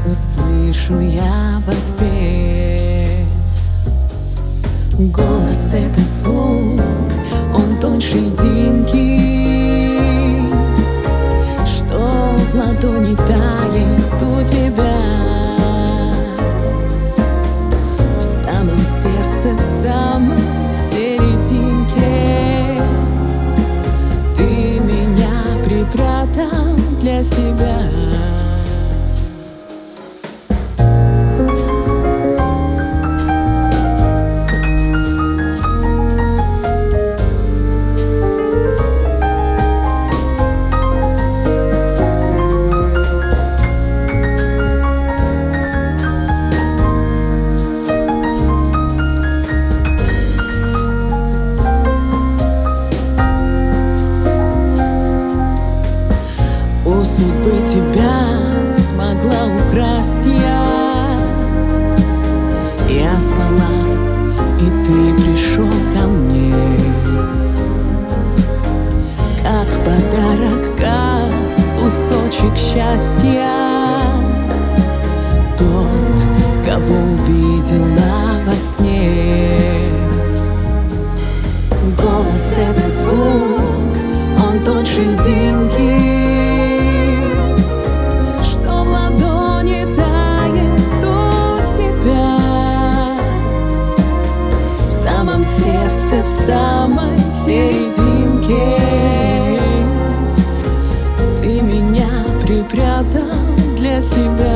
услышу я в ответ. Голос — это звук, он тоньше льдинки, что в ладони тает у тебя. В самом сердце, в самой серединке ты меня припрятал для себя. У судьбы тебя смогла украсть я. Я спала, и ты пришел ко мне, как подарок, как кусочек счастья. Тот, кого увидела во сне. Голос — это звук, он тоньше льдинки, сердце, в самой серединке ты меня припрятал для себя.